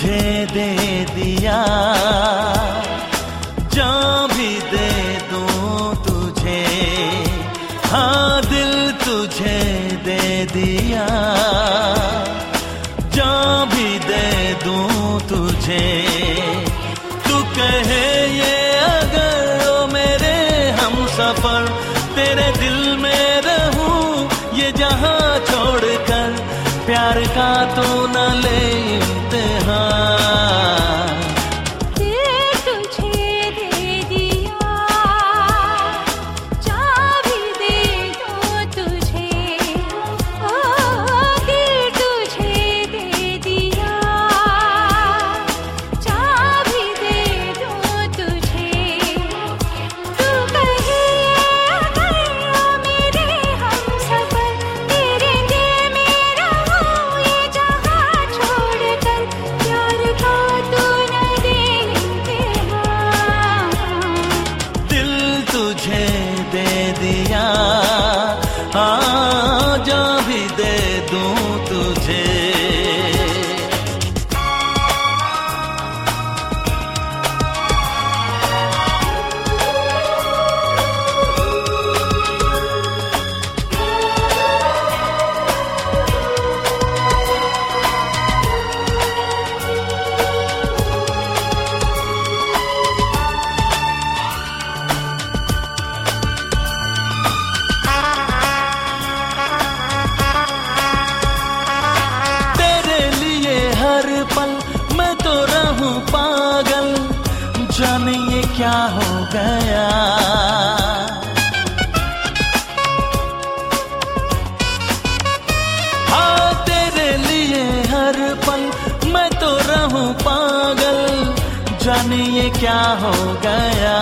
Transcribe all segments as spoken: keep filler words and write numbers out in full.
तुझे दे दिया, जान भी दे दूं तुझे, हाँ दिल तुझे दे दिया, जान भी दे दूं तुझे। तू कहे ये अगर ओ मेरे हम सफर, तेरे दिल में रहूं ये जहां छोड़कर, प्यार का तो न ले इम्तिहान। हाँ जान भी दे दूं तुझे। मैं तो रहूं पागल, जाने ये क्या हो गया। हाँ तेरे लिए हर पल मैं तो रहूं पागल, जाने ये क्या हो गया।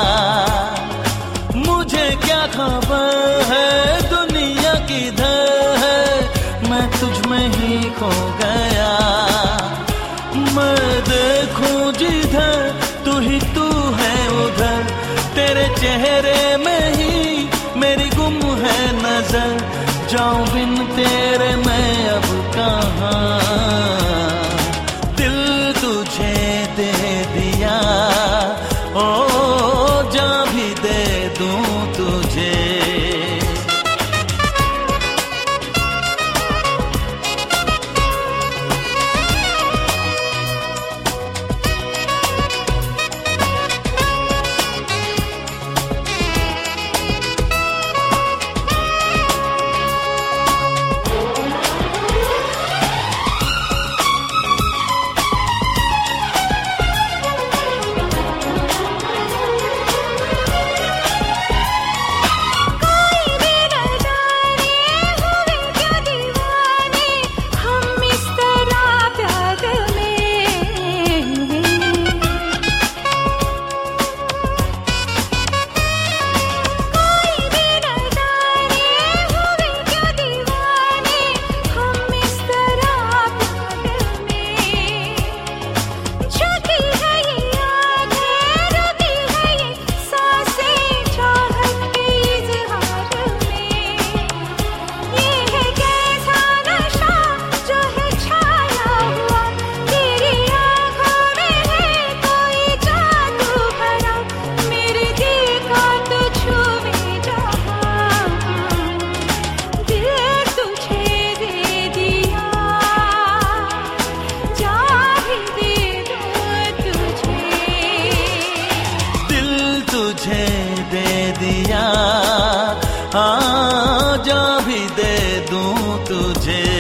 मुझे क्या खबर है दुनिया किधर है, मैं तुझ में ही खो गया। मैं देखूं जिधर तू ही तू है उधर, तेरे चेहरे में ही मेरी गुम है नजर। जाऊं बिन तेरे मैं अब कहाँ, दिल तुझे दे दिया, ओ जान भी दे दूं तुझे। तुझे दे दिया, हाँ जान भी दे दूं तुझे।